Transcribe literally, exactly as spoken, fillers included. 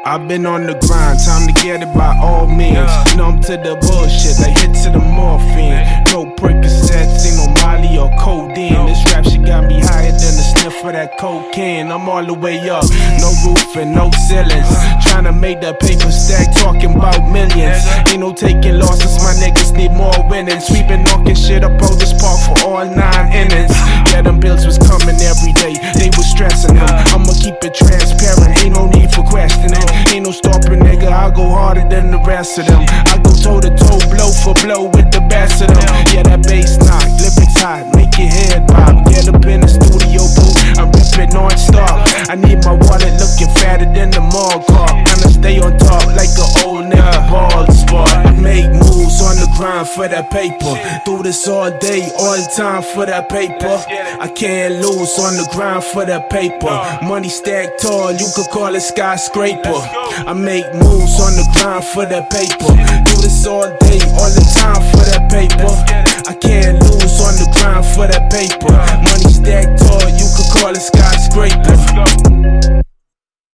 I've been on the grind, time to get it by all means. Numb to the bullshit, like hit to the morphine. No Percocets, ain't no Molly or codeine. This rap shit got me higher than the sniff of that cocaine. I'm all the way up, no roof and no ceilings. Tryna make the paper stack, talking about millions. Ain't no taking losses, my niggas need more winnings. We been knocking shit up on this park for all nine innings. Yeah, them bills was coming every day, they was stressing them. I'ma keep it transparent, ain't no need for questioning. Ain't no stopping, nigga, I go harder than the rest of them. I go toe to toe, blow for blow with the best of them. Yeah, that bass knock, lyrics hot, make your head bob. Get up in the studio booth, I'm ripping non-stop. I need my wallet looking fatter than the mall car. And I stay on top like an old nigga bald spot. I make moves on the grind for that paper. Do this all day, all the time for that paper. I can't lose on the grind for that paper. Money stacked tall, you could call it skyscraper. I make moves on the grind for that paper. Do this all day, all the time for that paper. I can't lose on the grind for that paper. Money stacked tall, you could call it skyscraper.